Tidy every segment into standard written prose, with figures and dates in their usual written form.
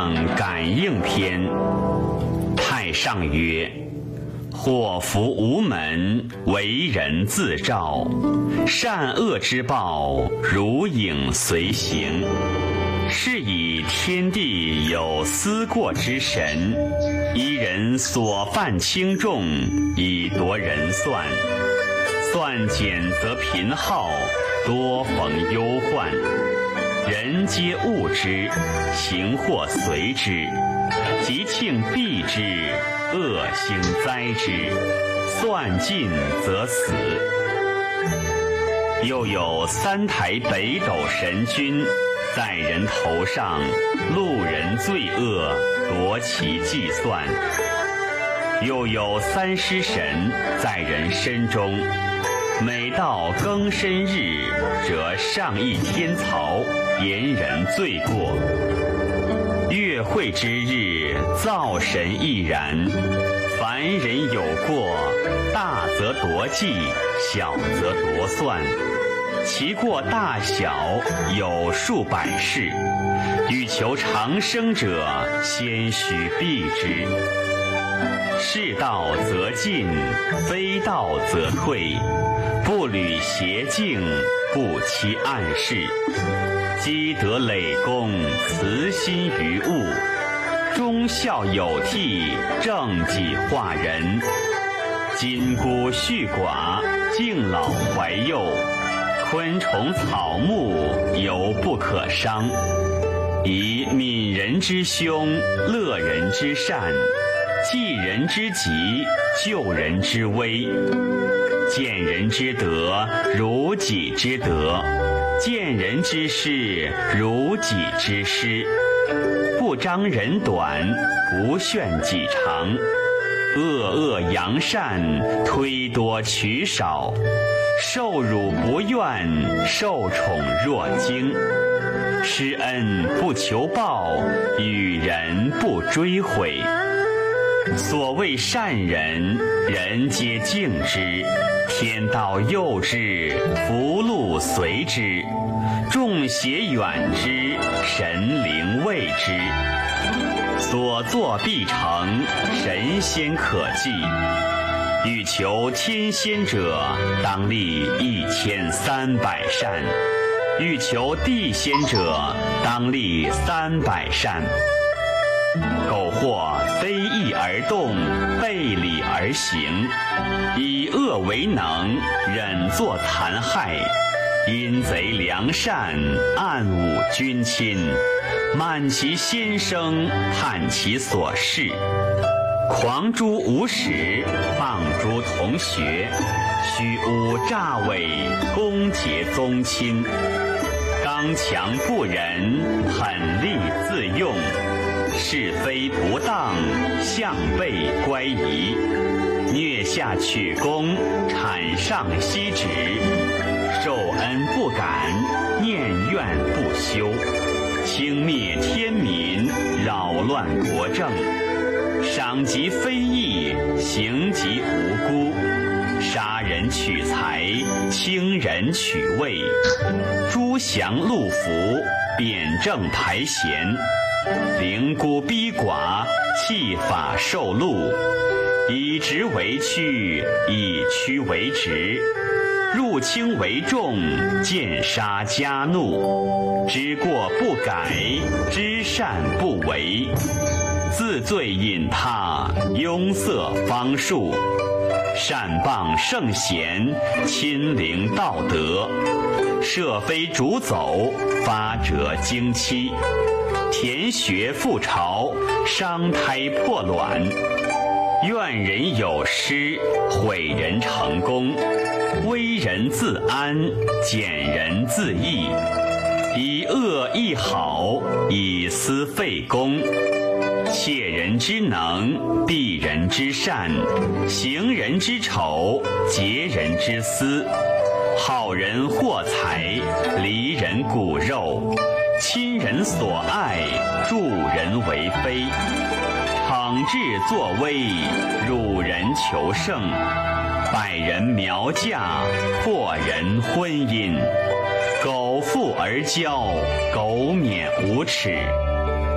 上感应篇。太上曰：祸福无门，为人自照。善恶之报，如影随形。是以天地有思过之神，依人所犯轻重，以夺人算。算减则贫耗，多逢忧患。人皆恶之，行祸随之。吉庆避之，恶行灾之。算尽则死。又有3台北斗神君，在人头上，路人罪恶，夺其计算。又有3尸神，在人身中，每到庚申日，则上议天曹，言人罪过。月会之日，灶神亦然。凡人有过，大则夺计，小则夺算。其过大小有数百事，欲求长生者，先须避之。是道则进，非道则退。不履邪径，不期暗室。积德累功，慈心于物。忠孝有悌，正己化人。筋骨续寡，敬老怀幼。昆虫草木，犹不可伤。以悯人之凶，乐人之善，济人之急，救人之危。见人之德，如己之德；见人之失，如己之失。不彰人短，不炫己长。恶恶扬善，推多取少。受辱不怨，受宠若惊。施恩不求报，与人不追悔。所谓善人，人皆敬之。天道佑之，福禄随之。众邪远之，神灵畏之。所作必成，神仙可记。欲求天仙者，当立1300善；欲求地仙者，当立300善。苟或非义而动，背礼而行，以恶为能，忍作残害。阴贼良善，暗侮君亲，慢其先生，探其所事。狂诛无始，放诸同学，虚诬诈伪，攻讦宗亲。刚强不仁，狠戾自用，是非不当，向背乖疑。虐下取功，产上息止。受恩不感，念怨不休。轻蔑天民，扰乱国政。赏及非义，刑及无辜。杀人取财，轻人取位。诛降戮服，贬正排贤。凌孤逼寡，弃法受禄。以直为曲，以曲为直。入轻为重，见杀加怒。知过不改，知善不为。自罪引他，庸塞方术。善谤圣贤，亲临道德。设非逐走，发折经期。填穴覆巢，伤胎破卵。怨人有失，毁人成功。危人自安，减人自益。以恶易好，以私废公。窃人之能，避人之善，行人之丑，劫人之私。好人获财，离人骨肉。亲人所爱，助人为非。惩治作威，辱人求胜。败人苗嫁，破人婚姻。苟富而骄，苟免无耻。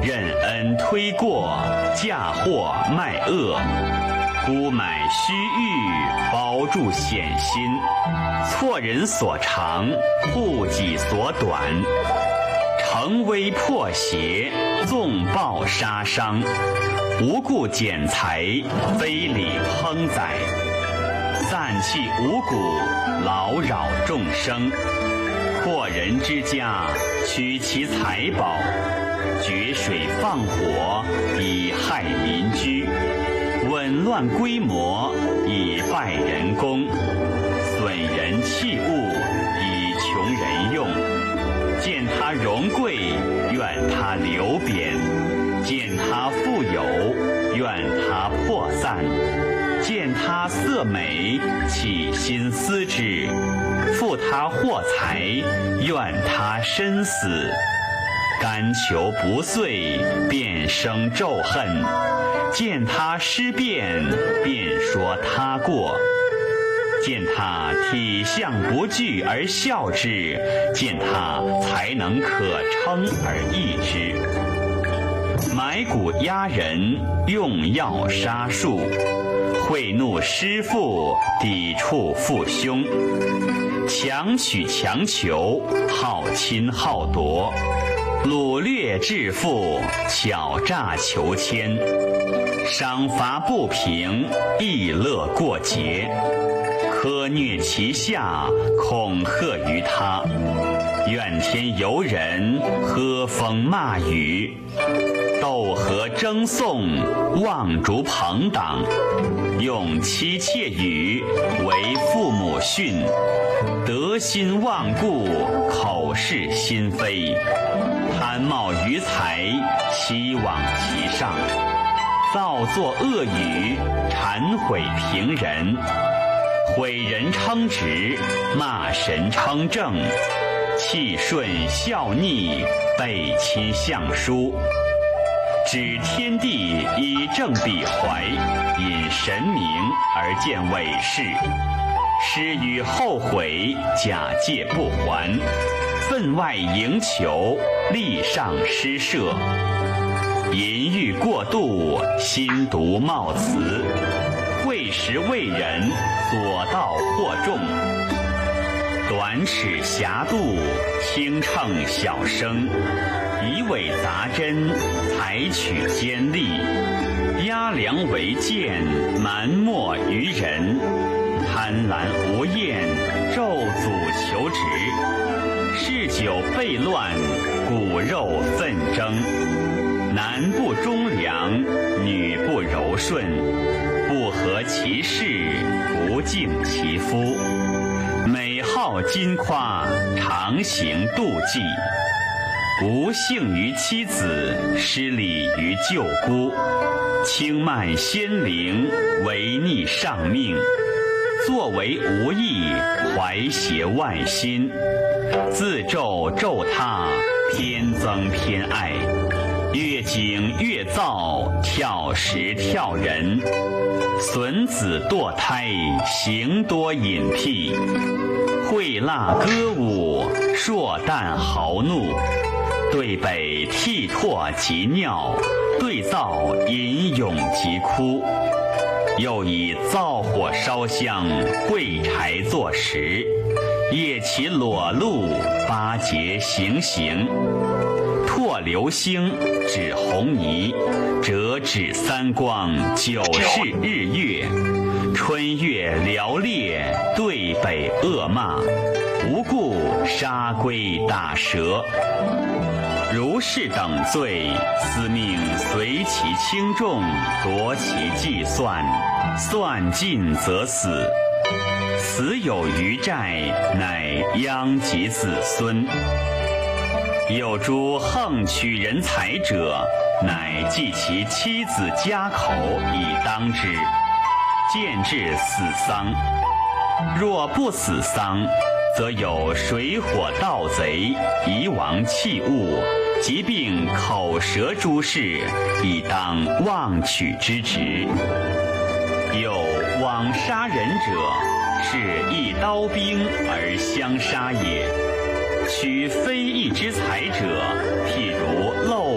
任恩推过，嫁祸卖恶，孤买虚誉，包住险心，错人所长，护己所短，乘危破邪，纵暴杀伤，无故剪裁，非礼烹宰，散弃五谷，劳扰众生，破人之家，取其财宝，决水放火，以害邻居，紊乱规模，以败人功，损人器物，以穷人用，见他荣贵，愿他流贬，见他富有，愿他破散，见他色美，起心思之，复他获财，愿他身死，甘求不遂，便生咒恨，见他失变，便说他过，见他体相不惧而笑之，见他才能可称而易之。买谷压人，用药杀树，贿赂师父，抵触父兄，强取强求，好侵好夺，掳掠致富，巧诈求签，赏罚不平，逸乐过节，苛虐其下，恐吓于他，怨天尤人，喝风骂雨，斗合争讼，妄逐朋党，用妻妾语，为父母训，得心忘故，口是心非，贪冒于财，欺罔其上，造作恶语，谄毁平人，毁人称直，骂神称正，气顺效逆，背亲相疏，指天地以正彼怀，引神明而见伪事，施与后悔，假借不还，分外营求，力上施舍，淫欲过度，心毒冒辞，为时为人，所道惑众，短尺狭度，轻秤小声，以伪杂真，采取奸利，压梁为剑，蛮莫于人，贪婪无厌，咒诅求职，嗜酒悖乱，骨肉纷争，男不忠良，女不柔顺，不合其事，不敬其夫，美好金夸，常行妒忌，无幸于妻子，失礼于舅姑，轻慢先灵，违逆上命，作为无益，怀邪外心，自咒咒他，偏增偏爱，越警越造，挑食挑人，损子堕胎，行多隐僻，会蜡歌舞，硕诞豪怒，对北涕唾及尿，对灶吟咏及哭，又以灶火烧香，会柴作食，夜骑裸露，巴结行刑，拓流星，指红泥，折指三光，九视日月，春月寥烈，对北恶骂，无故杀龟打蛇，如是等罪，司命随其轻重，夺其计算，算尽则死，死有余债，乃殃及子孙。有诸横取人财者，乃计其妻子家口以当之，见至死丧。若不死丧，则有水火盗贼、遗亡器物、疾病口舌诸事，以当妄取之职。有枉杀人者，是一刀兵而相杀也。取非义之财者，譬如漏府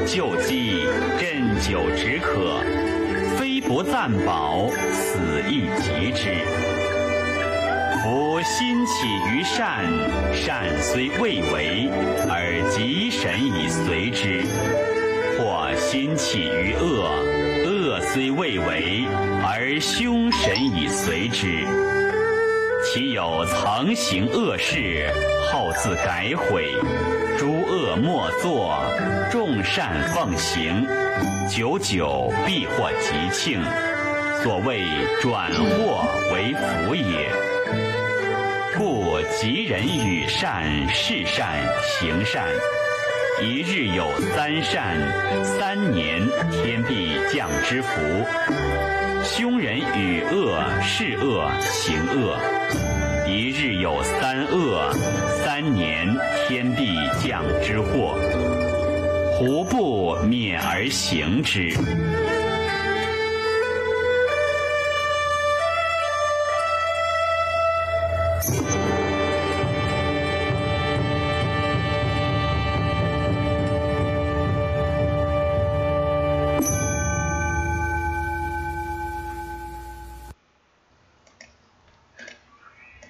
救济，振酒止渴，非不暂保，此亦及之。夫心起于善，善虽未为，而极神以随之；或心起于恶，恶虽未为，而凶神以随之。其有曾行恶事，后自改悔，诸恶莫作，众善奉行，久久必获吉庆，所谓转祸为福也。故吉人与善，事善，行善，一日有三善，3年天必降之福。凶人与恶，事恶，行恶，一日有3恶，3年天必降之祸。胡不免而行之？